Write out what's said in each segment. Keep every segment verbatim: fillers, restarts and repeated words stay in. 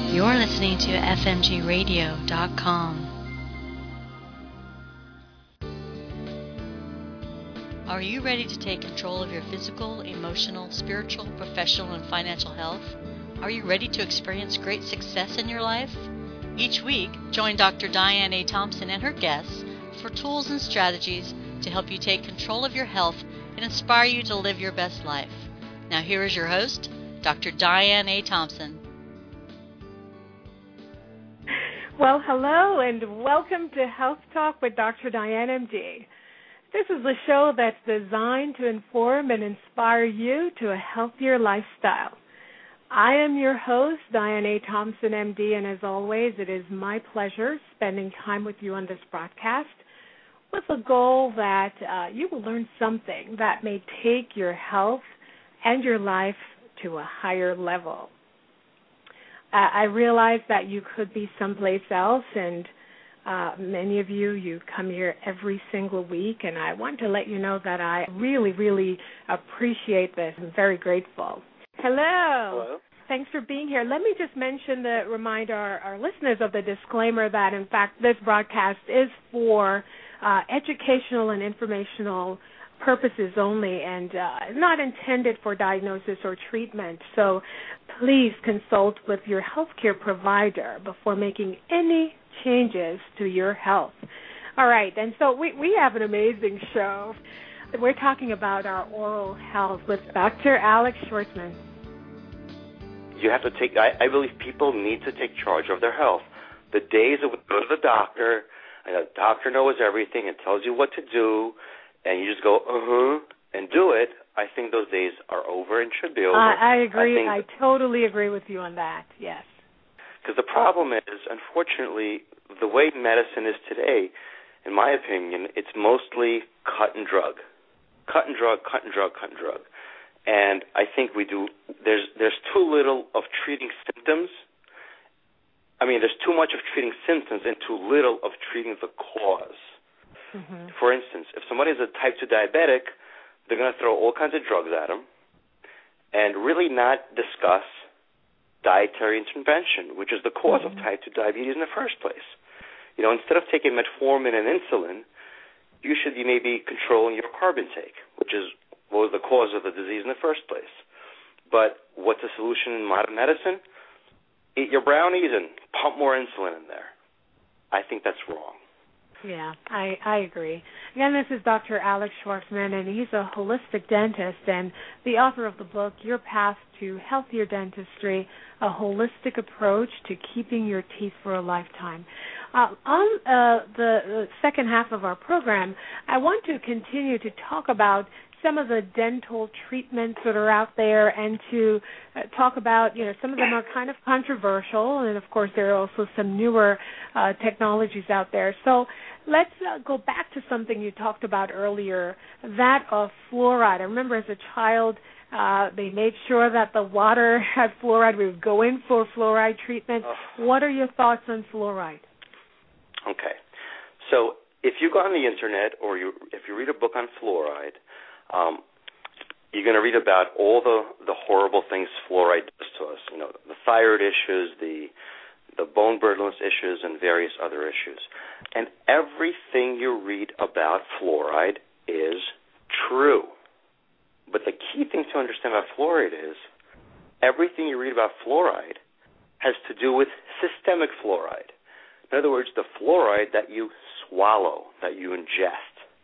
You're listening to F M G radio dot com. Are you ready to take control of your physical, emotional, spiritual, professional, and financial health? Are you ready to experience great success in your life? Each week, join Doctor Diane A. Thompson and her guests for tools and strategies to help you take control of your health and inspire you to live your best life. Now here is your host, Doctor Diane A. Thompson. Well, hello and welcome to Health Talk with Doctor Diane, M D. This is a show that's designed to inform and inspire you to a healthier lifestyle. I am your host, Diane A. Thompson, M D, and as always, it is my pleasure spending time with you on this broadcast with the goal that uh, you will learn something that may take your health and your life to a higher level. Uh, I realize that you could be someplace else, and uh, many of you, you come here every single week, and I want to let you know that I really, really appreciate this. I'm very grateful. Hello. Hello. Thanks for being here. Let me just mention, the remind our, our listeners of the disclaimer that, in fact, this broadcast is for uh, educational and informational purposes only and uh, not intended for diagnosis or treatment. So please consult with your healthcare provider before making any changes to your health. All right, and so we, we have an amazing show. We're talking about our oral health with Doctor Alex Schwartzman. You have to take, I, I believe people need to take charge of their health. The days of go to the doctor, and the doctor knows everything and tells you what to do, and you just go, uh-huh, and do it, I think those days are over and should be over. I, I agree. I, I totally agree with you on that, yes. Because the problem is, unfortunately, the way medicine is today, in my opinion, it's mostly cut and drug. Cut and drug, cut and drug, cut and drug. And I think we do, there's there's too little of treating symptoms. I mean, there's too much of treating symptoms and too little of treating the cause. Mm-hmm. For instance, if somebody is a type two diabetic, they're going to throw all kinds of drugs at them and really not discuss dietary intervention, which is the cause mm-hmm. of type two diabetes in the first place. You know, instead of taking metformin and insulin, you should be maybe controlling your carb intake, which is what was the cause of the disease in the first place. But what's the solution in modern medicine? Eat your brownies and pump more insulin in there. I think that's wrong. Yeah, I, I agree. Again, this is Doctor Alex Schwartzman, and he's a holistic dentist and the author of the book, Your Path to Healthier Dentistry, a holistic approach to keeping your teeth for a lifetime. Uh, on uh, the, the second half of our program, I want to continue to talk about some of the dental treatments that are out there and to uh, talk about, you know, some of them are kind of controversial, and, of course, there are also some newer uh, technologies out there. So let's uh, go back to something you talked about earlier, that of fluoride. I remember as a child, uh, they made sure that the water had fluoride. We would go in for fluoride treatment. Oh. What are your thoughts on fluoride? Okay. So if you go on the Internet or you, if you read a book on fluoride, Um, you're going to read about all the, the horrible things fluoride does to us, you know, the thyroid issues, the the bone brittleness issues, and various other issues. And everything you read about fluoride is true. But the key thing to understand about fluoride is everything you read about fluoride has to do with systemic fluoride. In other words, the fluoride that you swallow, that you ingest.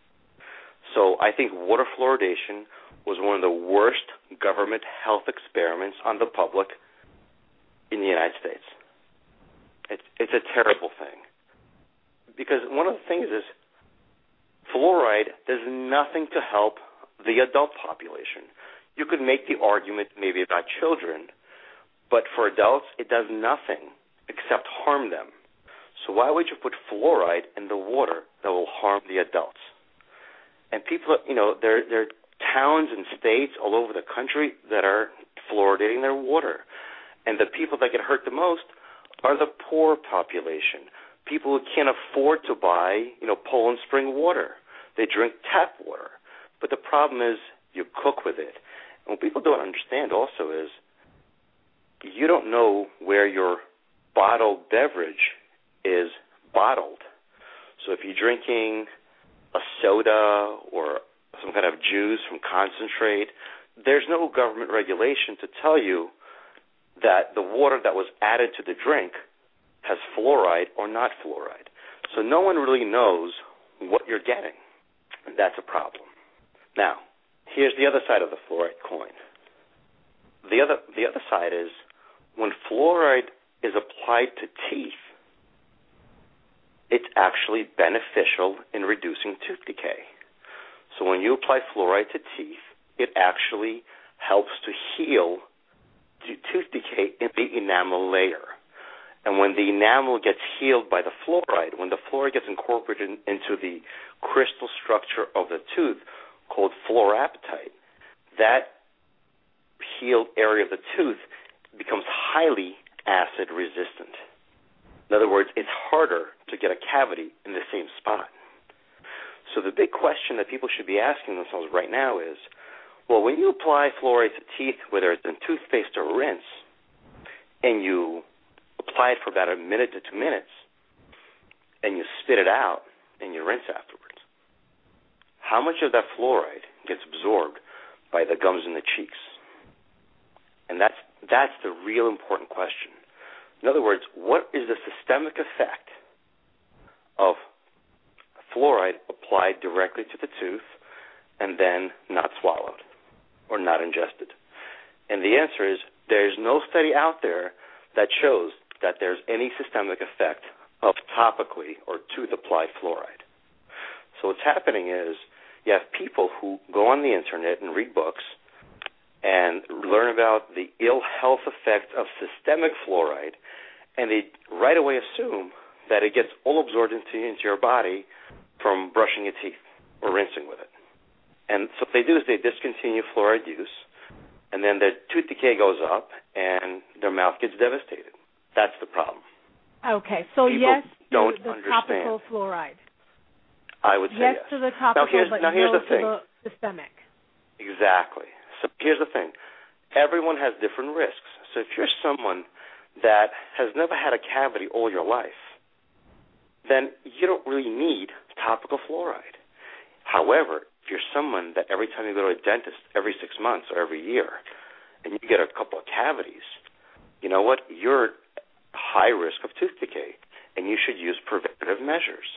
So I think water fluoridation was one of the worst government health experiments on the public in the United States. It's, it's a terrible thing. Because one of the things is fluoride does nothing to help the adult population. You could make the argument maybe about children, but for adults it does nothing except harm them. So why would you put fluoride in the water that will harm the adults? And people, you know, there, there are towns and states all over the country that are fluoridating their water. And the people that get hurt the most are the poor population, people who can't afford to buy, you know, Poland Spring water. They drink tap water. But the problem is you cook with it. And what people don't understand also is you don't know where your bottled beverage is bottled. So if you're drinking a soda or some kind of juice from concentrate, there's no government regulation to tell you that the water that was added to the drink has fluoride or not fluoride. So no one really knows what you're getting. And that's a problem. Now, here's the other side of the fluoride coin. The other the other side is when fluoride is applied to teeth, it's actually beneficial in reducing tooth decay. So when you apply fluoride to teeth, it actually helps to heal the tooth decay in the enamel layer. And when the enamel gets healed by the fluoride, when the fluoride gets incorporated in, into the crystal structure of the tooth called fluorapatite, that healed area of the tooth becomes highly acid resistant. In other words, it's harder to get a cavity in the same spot. So the big question that people should be asking themselves right now is, well, when you apply fluoride to teeth, whether it's in toothpaste or rinse, and you apply it for about a minute to two minutes, and you spit it out, and you rinse afterwards, how much of that fluoride gets absorbed by the gums and the cheeks? And that's that's the real important question. In other words, what is the systemic effect of fluoride applied directly to the tooth and then not swallowed or not ingested? And the answer is there's no study out there that shows that there's any systemic effect of topically or tooth-applied fluoride. So what's happening is you have people who go on the internet and read books and learn about the ill health effects of systemic fluoride, and they right away assume that it gets all absorbed into, into your body from brushing your teeth or rinsing with it. And so what they do is they discontinue fluoride use, and then their tooth decay goes up, and their mouth gets devastated. That's the problem. Okay, so People yes don't to the understand. topical fluoride. I would say yes. yes. to the topical, now here's, but now here's no the thing. to the systemic. Exactly. So here's the thing. Everyone has different risks. So if you're someone that has never had a cavity all your life, then you don't really need topical fluoride. However, if you're someone that every time you go to a dentist every six months or every year and you get a couple of cavities, you know what? You're high risk of tooth decay, and you should use preventative measures.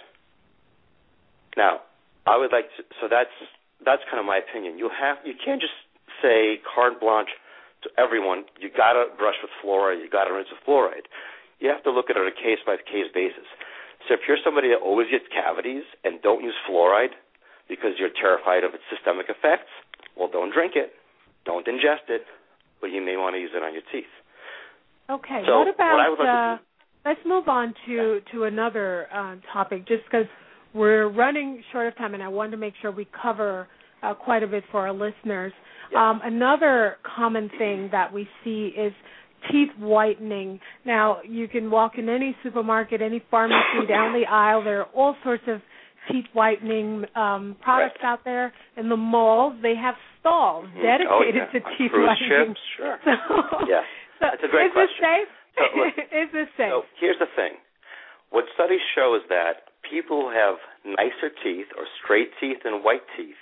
Now, I would like to, so that's that's kind of my opinion. You have you can't just say carte blanche to everyone, you got to brush with fluoride, you got to rinse with fluoride. You have to look at it on a case-by-case basis. So if you're somebody that always gets cavities and don't use fluoride because you're terrified of its systemic effects, well, don't drink it, don't ingest it, but you may want to use it on your teeth. Okay, so what about, what I would like uh, to do, let's move on to, to another uh, topic, just because we're running short of time, and I wanted to make sure we cover uh, quite a bit for our listeners. Yes. Um, another common thing that we see is teeth whitening. Now, you can walk in any supermarket, any pharmacy, down the aisle. There are all sorts of teeth whitening um, products right. out there. In the malls, they have stalls mm-hmm. dedicated oh, yeah. to On teeth cruise whitening. Ships, sure. So, yeah, so that's a great is question. This safe? So, listen, is this safe? So here's the thing. What studies show is that people who have nicer teeth or straight teeth and white teeth,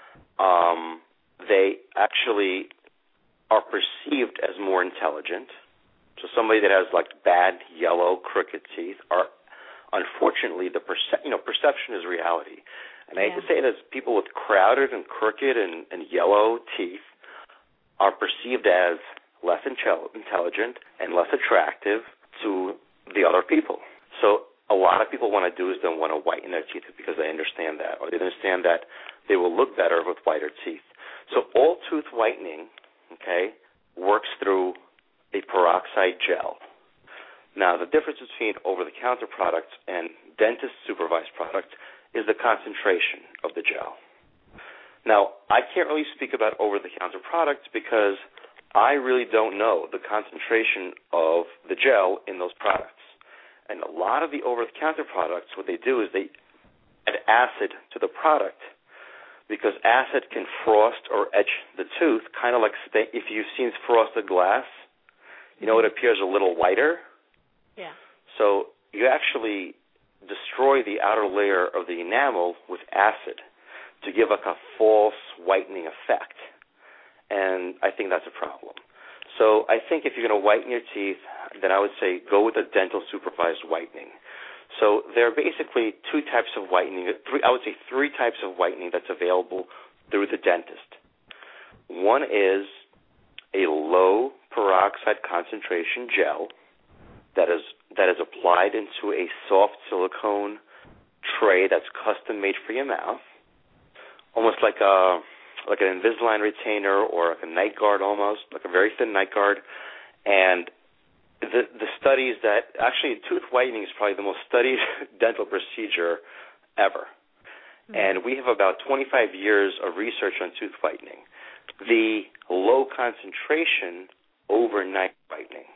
um, they actually are perceived as more intelligent. So somebody that has like bad yellow crooked teeth are, unfortunately, the perce- you know perception is reality. And I hate to say it, as people with crowded and crooked and, and yellow teeth are perceived as less intelligent and less attractive to the other people. So a lot of people want to do is they want to whiten their teeth because they understand that, or they understand that they will look better with whiter teeth. So all tooth whitening, okay, works through a peroxide gel. Now, the difference between over-the-counter products and dentist-supervised products is the concentration of the gel. Now, I can't really speak about over-the-counter products because I really don't know the concentration of the gel in those products. And a lot of the over-the-counter products, what they do is they add acid to the product because acid can frost or etch the tooth, kind of like sta- if you've seen frosted glass, you know, it appears a little whiter. Yeah. So you actually destroy the outer layer of the enamel with acid to give like a false whitening effect. And I think that's a problem. So I think if you're going to whiten your teeth, then I would say go with a dental supervised whitening. So there are basically two types of whitening, three, I would say three types of whitening that's available through the dentist. One is a low peroxide concentration gel that is that is applied into a soft silicone tray that's custom made for your mouth, almost like a like an Invisalign retainer or like a night guard almost, like a very thin night guard. And the the studies that actually tooth whitening is probably the most studied dental procedure ever. Mm-hmm. And we have about twenty-five years of research on tooth whitening. The low concentration overnight whitening.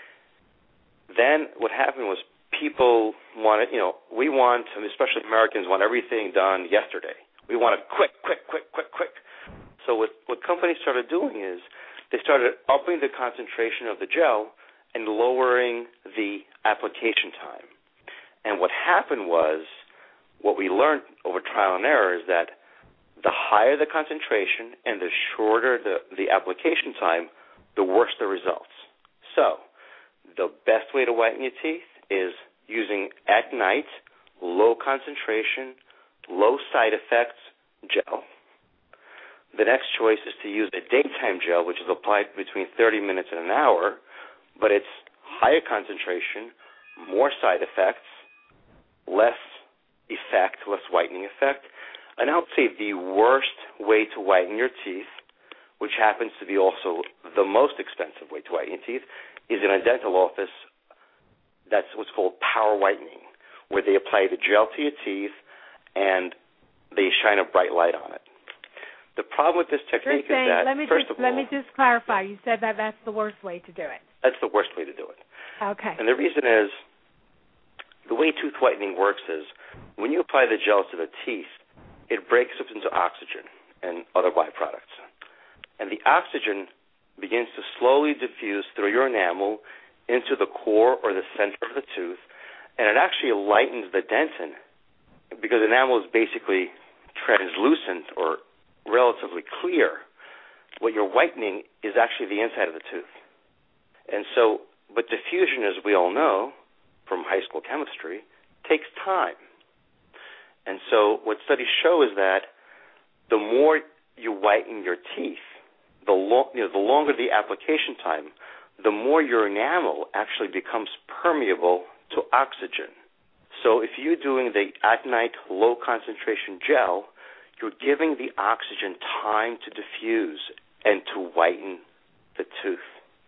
Then what happened was people wanted, you know, we want, especially Americans, want everything done yesterday. We want it quick, quick, quick, quick, quick. So what, what companies started doing is they started upping the concentration of the gel and lowering the application time. And what happened was, what we learned over trial and error is that the higher the concentration and the shorter the, the application time, the worse the results. So the best way to whiten your teeth is using at night, low concentration, low side effects gel. The next choice is to use a daytime gel, which is applied between thirty minutes and an hour, but it's higher concentration, more side effects, less effect, less whitening effect. And I would say the worst way to whiten your teeth, which happens to be also the most expensive way to whiten your teeth, is in a dental office. That's what's called power whitening, where they apply the gel to your teeth and they shine a bright light on it. The problem with this technique saying, is that, let me first just, of all... Let me just clarify. You said that that's the worst way to do it. That's the worst way to do it. Okay. And the reason is, the way tooth whitening works is, when you apply the gel to the teeth, it breaks up into oxygen and other byproducts. And the oxygen begins to slowly diffuse through your enamel into the core or the center of the tooth, and it actually lightens the dentin, because enamel is basically translucent or relatively clear. What you're whitening is actually the inside of the tooth. And so, but diffusion, as we all know from high school chemistry, takes time. And so what studies show is that the more you whiten your teeth, the, lo- you know, the longer the application time, the more your enamel actually becomes permeable to oxygen. So if you're doing the at-night low-concentration gel, you're giving the oxygen time to diffuse and to whiten the tooth.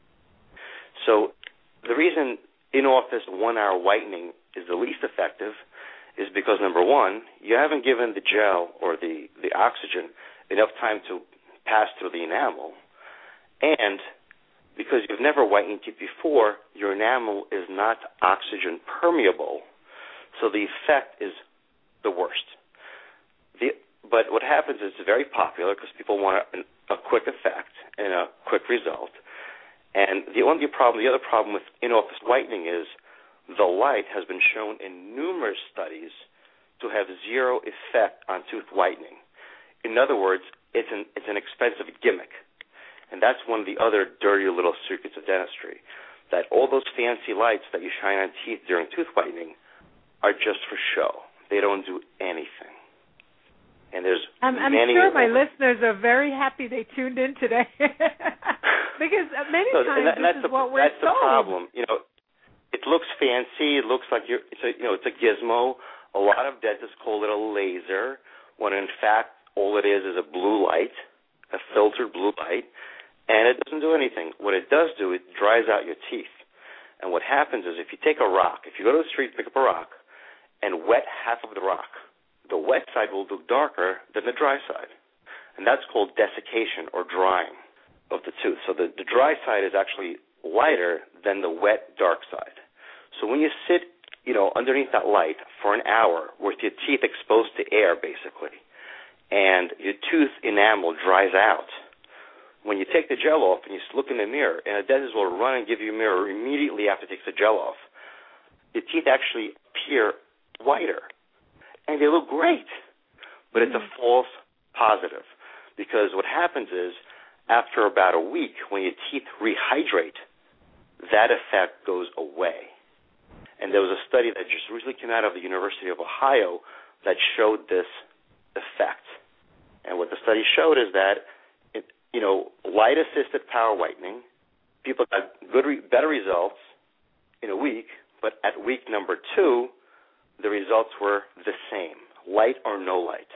So the reason in-office one-hour whitening is the least effective is because, number one, you haven't given the gel or the, the oxygen enough time to pass through the enamel, and because you've never whitened teeth before, your enamel is not oxygen permeable, so the effect is the worst. The, but what happens is it's very popular because people want a, a quick effect and a quick result. And the only problem, the other problem with in-office whitening is the light has been shown in numerous studies to have zero effect on tooth whitening. In other words, it's an it's an expensive gimmick. And that's one of the other dirty little secrets of dentistry, that all those fancy lights that you shine on teeth during tooth whitening are just for show. They don't do anything. And there's I'm, I'm many sure my listeners are very happy they tuned in today. Because many so, times and that, and this is the, what we're that's told. That's the problem. You know, it looks fancy. It looks like you're, it's a, you know, it's a gizmo. A lot of dentists call it a laser, when in fact all it is is a blue light, a filtered blue light, and it doesn't do anything. What it does do, it dries out your teeth. And what happens is if you take a rock, if you go to the street, pick up a rock, and wet half of the rock, the wet side will look darker than the dry side. And that's called desiccation or drying of the tooth. So the, the dry side is actually lighter than the wet, dark side. So when you sit, you know, underneath that light for an hour with your teeth exposed to air, basically, and your tooth enamel dries out, when you take the gel off and you look in the mirror, and a dentist will run and give you a mirror immediately after it takes the gel off, your teeth actually appear whiter. And they look great. But it's a false positive, because what happens is after about a week, when your teeth rehydrate, that effect goes away. And there was a study that just recently came out of the University of Ohio that showed this effect. And what the study showed is that, it, you know, light-assisted power whitening, people got good, re- better results in a week, but at week number two, the results were the same, light or no light.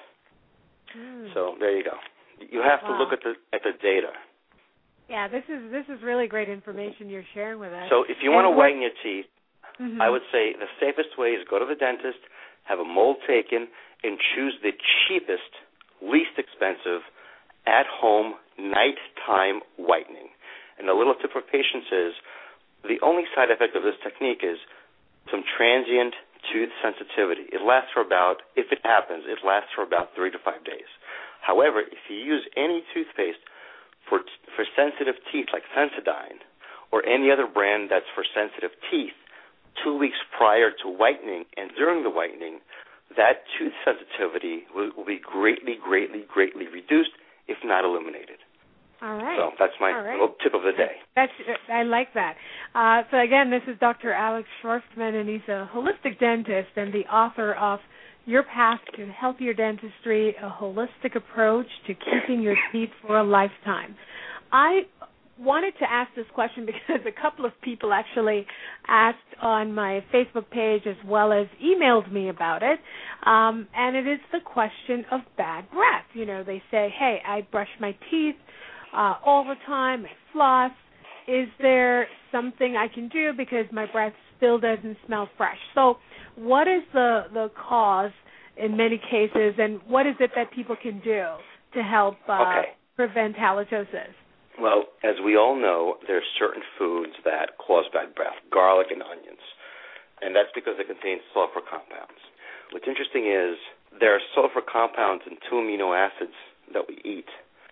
Mm. So there you go. You have wow. to look at the at the data. Yeah, this is this is really great information you're sharing with us. So if you want to whiten your teeth, mm-hmm. I would say the safest way is go to the dentist, have a mold taken, and choose the cheapest, least expensive, at-home, nighttime whitening. And a little tip for patients is the only side effect of this technique is some transient tooth sensitivity. It lasts for about, if it happens, it lasts for about three to five days. However, if you use any toothpaste for for sensitive teeth like Sensodyne or any other brand that's for sensitive teeth, two weeks prior to whitening and during the whitening, that tooth sensitivity will, will be greatly, greatly, greatly reduced, if not eliminated. All right. So that's my right. little tip of the day. That's I like that. Uh, so again, this is Doctor Alex Schwartzman, and he's a holistic dentist and the author of Your Path to Healthier Dentistry, a holistic approach to keeping your teeth for a lifetime. I wanted to ask this question because a couple of people actually asked on my Facebook page as well as emailed me about it, um, and it is the question of bad breath. You know, they say, hey, I brush my teeth uh, all the time, I floss. Is there something I can do because my breath still doesn't smell fresh? So what is the, the cause in many cases, and what is it that people can do to help uh, okay. prevent halitosis? Well, as we all know, there are certain foods that cause bad breath, garlic and onions, and that's because they contain sulfur compounds. What's interesting is there are sulfur compounds in two amino acids that we eat,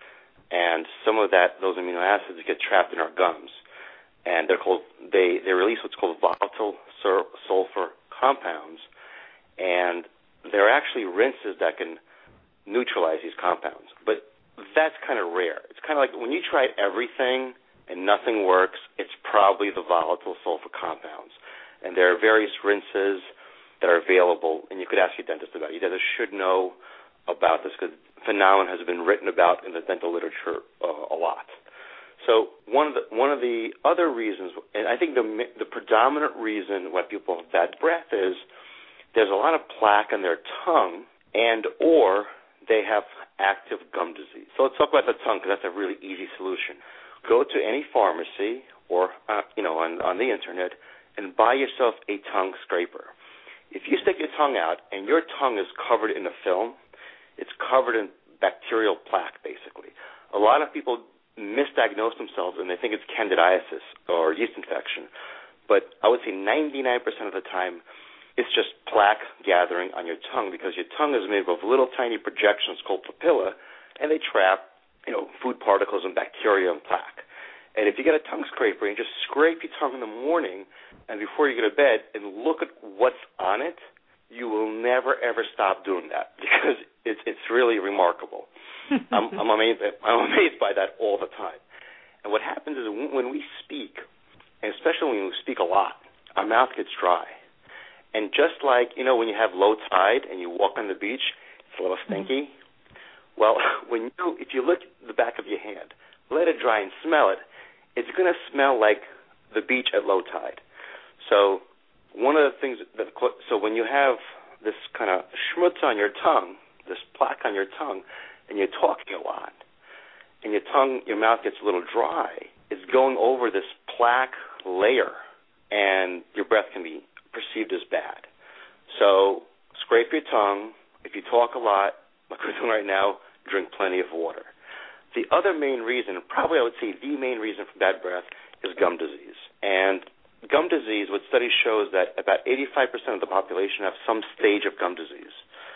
and some of that, those amino acids get trapped in our gums, and they're called, they, they release what's called volatile sur- sulfur compounds, and there are actually rinses that can neutralize these compounds, but that's kind of rare. It's kind of like when you try everything and nothing works, it's probably the volatile sulfur compounds. And there are various rinses that are available, and you could ask your dentist about it. Your dentist should know about this because the phenomenon has been written about in the dental literature uh, a lot. So one of the one of the other reasons, and I think the the predominant reason why people have bad breath is there's a lot of plaque on their tongue, and or they have active gum disease. So let's talk about the tongue because that's a really easy solution. Go to any pharmacy or uh, you know on, on the internet and buy yourself a tongue scraper. If you stick your tongue out and your tongue is covered in a film, it's covered in bacterial plaque, basically. A lot of people misdiagnose themselves and they think it's candidiasis or yeast infection. But I would say ninety-nine percent of the time, it's just plaque gathering on your tongue because your tongue is made of little tiny projections called papilla, and they trap, you know, food particles and bacteria and plaque. And if you get a tongue scraper and just scrape your tongue in the morning and before you go to bed and look at what's on it, you will never, ever stop doing that because it's it's really remarkable. I'm, I'm amazed. I'm amazed by that all the time. And what happens is when we speak, and especially when we speak a lot, our mouth gets dry. And just like, you know, when you have low tide and you walk on the beach, it's a little stinky. Mm-hmm. Well, when you, if you look at the back of your hand, let it dry and smell it, it's going to smell like the beach at low tide. So one of the things that, so when you have this kind of schmutz on your tongue, this plaque on your tongue, and you're talking a lot, and your tongue, your mouth gets a little dry, it's going over this plaque layer, and your breath can be perceived as bad. So scrape your tongue. If you talk a lot, like we're doing right now, drink plenty of water. The other main reason, probably I would say the main reason for bad breath, is gum disease. And gum disease, what studies show is that about eighty-five percent of the population have some stage of gum disease.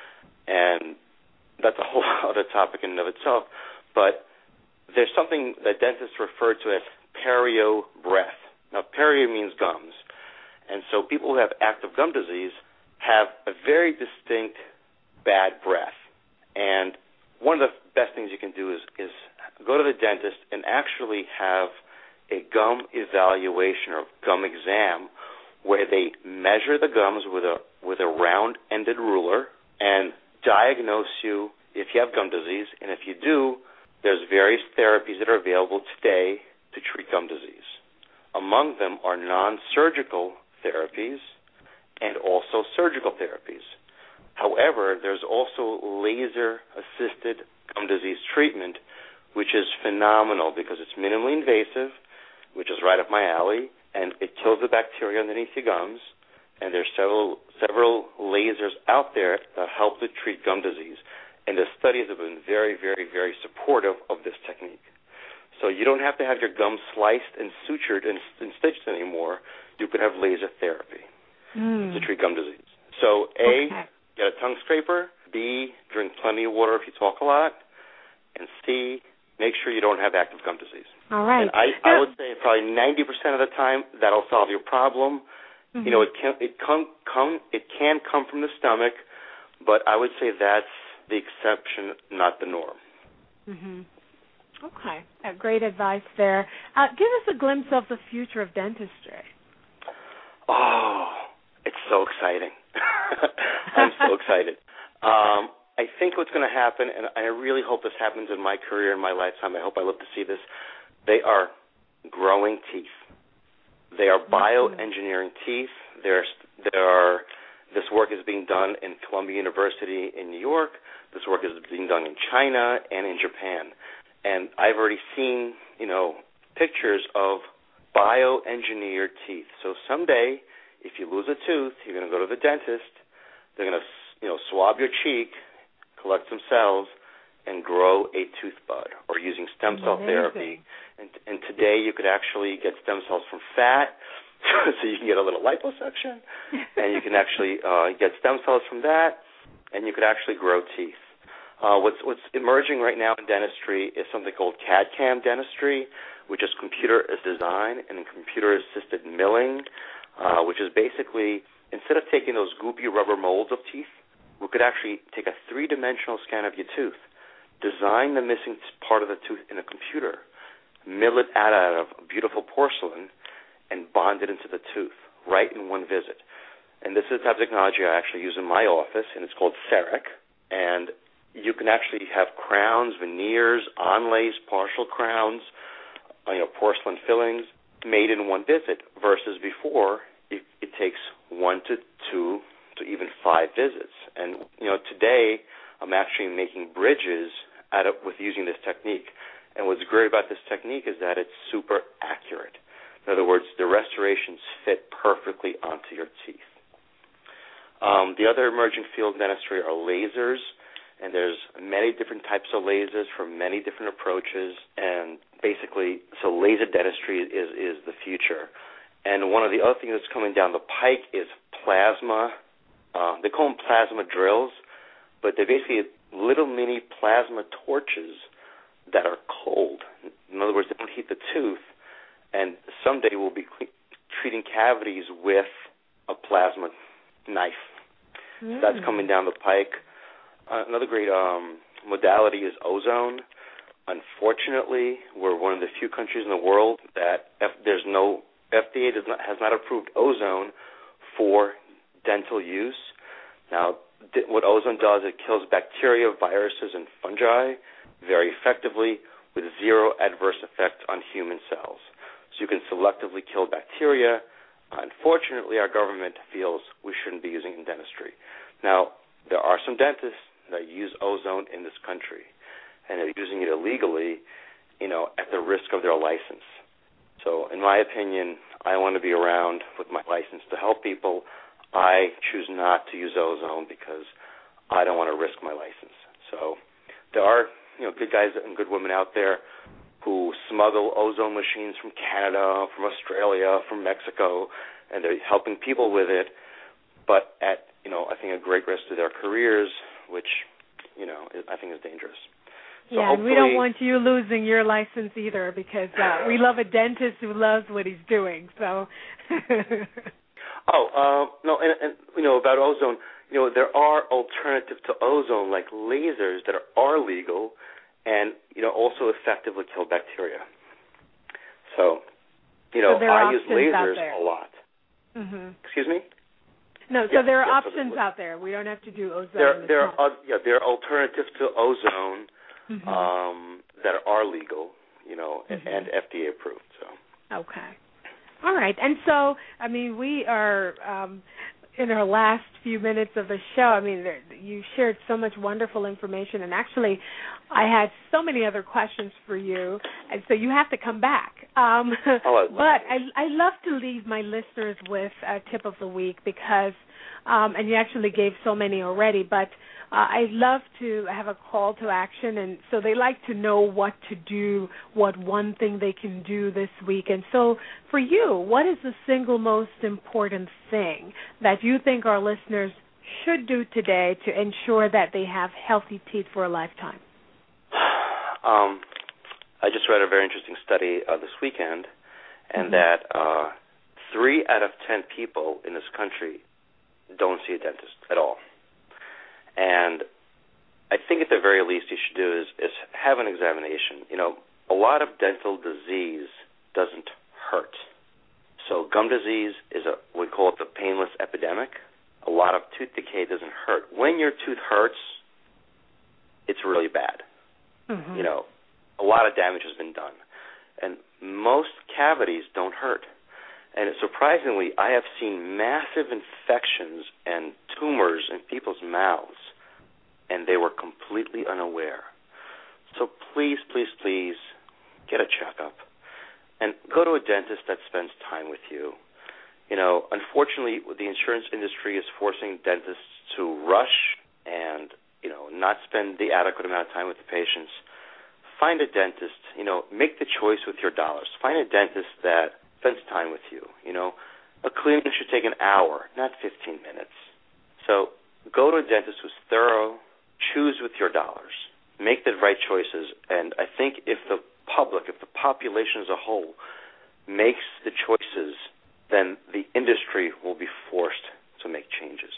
And that's a whole other topic in and of itself. But there's something that dentists refer to as perio breath. Now, perio means gums. And so people who have active gum disease have a very distinct bad breath. And one of the best things you can do is, is go to the dentist and actually have a gum evaluation or gum exam where they measure the gums with a with a round-ended ruler and diagnose you if you have gum disease. And if you do, there's various therapies that are available today to treat gum disease. Among them are non-surgical therapies and also surgical therapies. However, there's also laser-assisted gum disease treatment, which is phenomenal because it's minimally invasive, which is right up my alley, and it kills the bacteria underneath your gums. And there's several several lasers out there that help to treat gum disease. And the studies have been very, very, very supportive of this technique. So you don't have to have your gums sliced and sutured and, and stitched anymore. You can have laser therapy mm. to treat gum disease. So A, okay. get a tongue scraper. B, drink plenty of water if you talk a lot. And C, make sure you don't have active gum disease. All right. And I, I would say probably ninety percent of the time that'll solve your problem. Mm-hmm. You know, it can it come come it can come from the stomach, but I would say that's the exception, not the norm. Mm-hmm. Okay, uh, great advice there. Uh, give us a glimpse of the future of dentistry. Oh, it's so exciting. I'm so excited. Um, I think what's going to happen, and I really hope this happens in my career, in my lifetime, I hope I live to see this, they are growing teeth. They are bioengineering teeth. There's, there are, this work is being done in Columbia University in New York. This work is being done in China and in Japan. And I've already seen, you know, pictures of bioengineered teeth. So someday, if you lose a tooth, you're going to go to the dentist. They're going to, you know, swab your cheek, collect some cells, and grow a tooth bud, or using stem cell Amazing. therapy. And, and today you could actually get stem cells from fat, so you can get a little liposuction, and you can actually uh, get stem cells from that, and you could actually grow teeth. Uh, what's, what's emerging right now in dentistry is something called C A D C A M dentistry, which is computer design and computer-assisted milling, uh, which is basically, instead of taking those goopy rubber molds of teeth, we could actually take a three-dimensional scan of your tooth, design the missing part of the tooth in a computer, mill it out of beautiful porcelain, and bond it into the tooth right in one visit. And this is the type of technology I actually use in my office, and it's called CEREC. And you can actually have crowns, veneers, onlays, partial crowns, you know, porcelain fillings made in one visit, versus before it, it takes one to two to even five visits. And, you know, today I'm actually making bridges out of, with using this technique. And what's great about this technique is that it's super accurate. In other words, the restorations fit perfectly onto your teeth. Um, the other emerging field in dentistry are lasers, and there's many different types of lasers for many different approaches. And basically, so laser dentistry is, is the future. And one of the other things that's coming down the pike is plasma. Uh, they call them plasma drills, but they're basically little mini plasma torches that are cold. In other words, they don't heat the tooth, and someday we'll be cl- treating cavities with a plasma knife. Mm. So that's coming down the pike. Uh, another great um, modality is ozone. Unfortunately, we're one of the few countries in the world that F- there's no F D A does not, has not approved ozone for dental use. Now, th- what ozone does, it kills bacteria, viruses, and fungi very effectively with zero adverse effect on human cells. So you can selectively kill bacteria. Unfortunately, our government feels we shouldn't be using it in dentistry. Now, there are some dentists that use ozone in this country, and they're using it illegally, you know, at the risk of their license. So in my opinion, I want to be around with my license to help people. I choose not to use ozone because I don't want to risk my license. So there are, you know, good guys and good women out there who smuggle ozone machines from Canada, from Australia, from Mexico, and they're helping people with it, but at, you know, I think a great risk to their careers, which, you know, I think is dangerous. So yeah, and we don't want you losing your license either, because uh, we love a dentist who loves what he's doing. So. Oh, uh, no, and, and, you know, about ozone, you know, there are alternatives to ozone, like lasers that are, are legal and, you know, also effectively kill bacteria. So, you know, so I use lasers a lot. Mm-hmm. Excuse me? No, so yeah, there are yeah, options so out there. We don't have to do ozone. There, there are, uh, yeah, there are alternatives to ozone mm-hmm. um, that are legal, you know, mm-hmm. and F D A approved. So. Okay. All right. And so, I mean, we are um, in our last few minutes of the show. I mean, there, you shared so much wonderful information, and actually, I had so many other questions for you, and so you have to come back. Um, oh, but I, I love to leave my listeners with a tip of the week because, um, and you actually gave so many already, but uh, I love to have a call to action, and so they like to know what to do, what one thing they can do this week. And so for you, what is the single most important thing that you think our listeners should do today to ensure that they have healthy teeth for a lifetime? Um, I just read a very interesting study uh, this weekend, and mm-hmm. that uh, three out of ten people in this country don't see a dentist at all. And I think at the very least you should do is, is have an examination. You know, a lot of dental disease doesn't hurt. So gum disease is a, we call it the painless epidemic. A lot of tooth decay doesn't hurt. When your tooth hurts, it's really bad. Mm-hmm. You know, a lot of damage has been done. And most cavities don't hurt. And surprisingly, I have seen massive infections and tumors in people's mouths, and they were completely unaware. So please, please, please get a checkup and go to a dentist that spends time with you. You know, unfortunately, the insurance industry is forcing dentists to rush and, you know, not spend the adequate amount of time with the patients. Find a dentist, you know, make the choice with your dollars. Find a dentist that spends time with you. You know, a cleaning should take an hour, not fifteen minutes. So go to a dentist who's thorough, choose with your dollars, make the right choices, and I think if the public, if the population as a whole makes the choices, then the industry will be forced to make changes.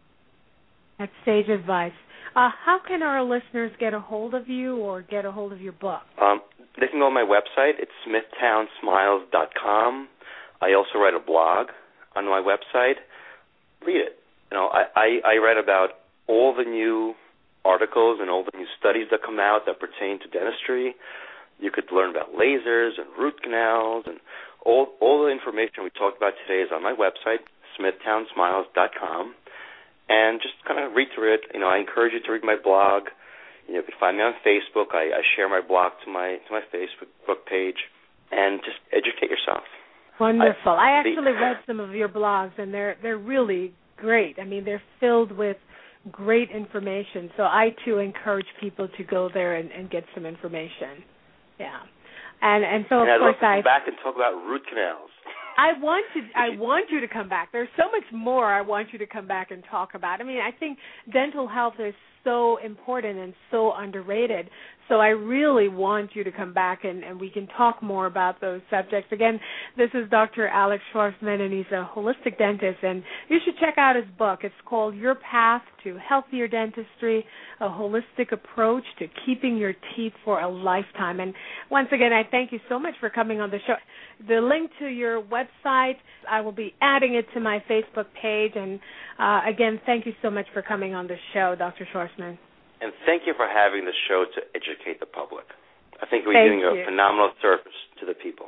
That's sage advice. Uh, how can our listeners get a hold of you or get a hold of your book? Um, they can go on my website. It's smithtown smiles dot com. I also write a blog on my website. Read it. You know, I, I, I write about all the new articles and all the new studies that come out that pertain to dentistry. You could learn about lasers and root canals, and all all the information we talked about today is on my website, smithtown smiles dot com. And just kind of read through it. You know, I encourage you to read my blog. You know, you can find me on Facebook. I, I share my blog to my to my Facebook page, and just educate yourself. Wonderful. I, I actually the, read some of your blogs, and they're they're really great. I mean, they're filled with great information. So I too encourage people to go there and, and get some information. Yeah, and and so and of I'd course love to I come back and talk about root canals. I want to. I want you to come back. There's so much more I want you to come back and talk about. I mean, I think dental health is so important and so underrated. So I really want you to come back and, and we can talk more about those subjects. Again, this is Doctor Alex Schwarzman, and he's a holistic dentist, and you should check out his book. It's called Your Path to Healthier Dentistry, a Holistic Approach to Keeping Your Teeth for a Lifetime. And once again, I thank you so much for coming on the show. The link to your website, I will be adding it to my Facebook page. And uh, again, thank you so much for coming on the show, Doctor Schwarzman. And thank you for having the show to educate the public. I think we're thank doing you. a phenomenal service to the people.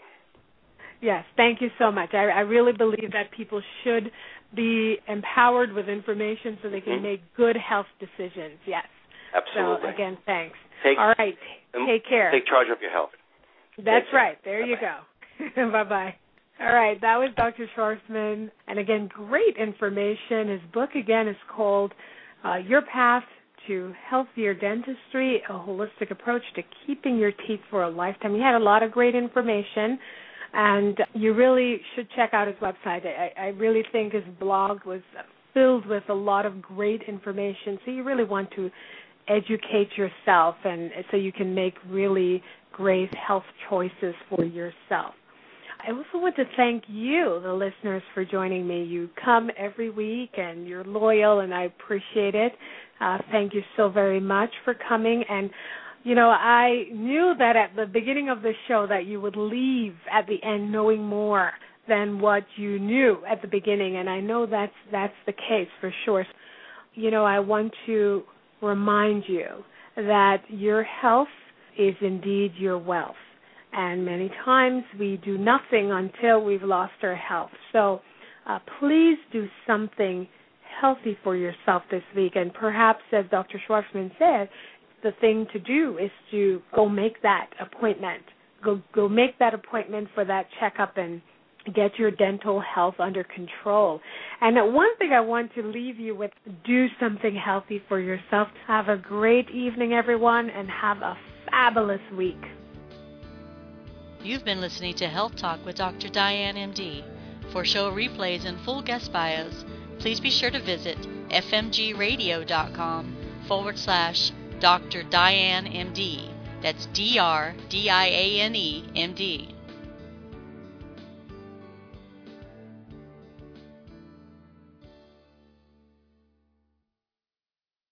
Yes, thank you so much. I, I really believe that people should be empowered with information so they can mm-hmm. make good health decisions. Yes. Absolutely. So, again, thanks. Take, All right. Take care. Take charge of your health. That's Take right. There Bye-bye. you go. Bye-bye. All right. That was Doctor Schwarzman. And, again, great information. His book, again, is called uh, Your Path to Healthier Dentistry, a Holistic Approach to Keeping Your Teeth for a Lifetime. He had a lot of great information, and you really should check out his website. I, I really think his blog was filled with a lot of great information, so you really want to educate yourself and so you can make really great health choices for yourself. I also want to thank you, the listeners, for joining me. You come every week, and you're loyal, and I appreciate it. Uh, thank you so very much for coming. And, you know, I knew that at the beginning of the show that you would leave at the end knowing more than what you knew at the beginning, and I know that's that's the case for sure. You know, I want to remind you that your health is indeed your wealth, and many times we do nothing until we've lost our health. So uh, please do something healthy for yourself this week, and perhaps, as Doctor Schwartzman said, the thing to do is to go make that appointment. Go go make that appointment for that checkup and get your dental health under control. And one thing I want to leave you with, do something healthy for yourself. Have a great evening, everyone, and have a fabulous week. You've been listening to Health Talk with Doctor Diane, M D. For show replays and full guest bios, please be sure to visit fmgradio.com forward slash Dr. Diane, M D. That's D R D I A N E, M D.